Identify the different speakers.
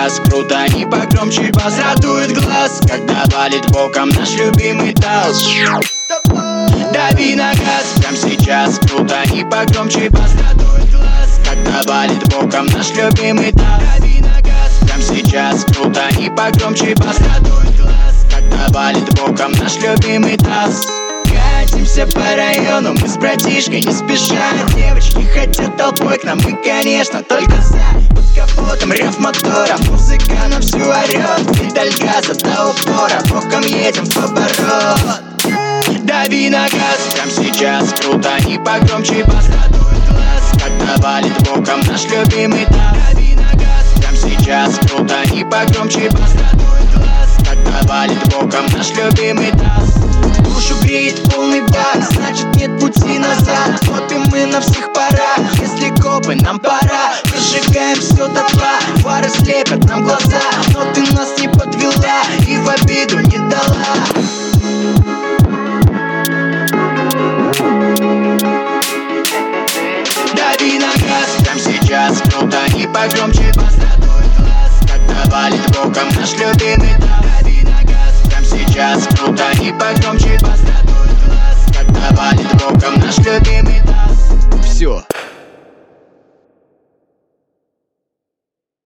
Speaker 1: сейчас круто, и погромче бас радует глаз, когда валит боком наш любимый таз. Дави на газ, прям сейчас круто, и погромче бас радует глаз, когда валит боком наш любимый таз. Дави на газ, прям сейчас круто, и погромче бас радует глаз, когда валит боком наш любимый таз. Катимся по району, мы с братишкой не спеша. Девочки хотят толпой к нам, мы, конечно, только за. Под капотом рев мотора, музыка на всю орёт. Педаль газа до упора, боком едем в поворот. Дави на газ, прям сейчас круто, и погромче бас радует глаз, когда валит боком наш любимый таз. Дави на газ, прям сейчас круто, и погромче бас радует глаз, когда валит боком наш любимый таз. Душу греет полный бак, значит нет пути назад. Вот и мы на всех парах, если копы, нам пора. Прожигаем все дотла, фары слепят нам глаза. Но ты нас не подвела и в обиду не дала. Дави на газ, прям сейчас круто, и погромче бас радует глаз, когда валит боком наш любимый таз.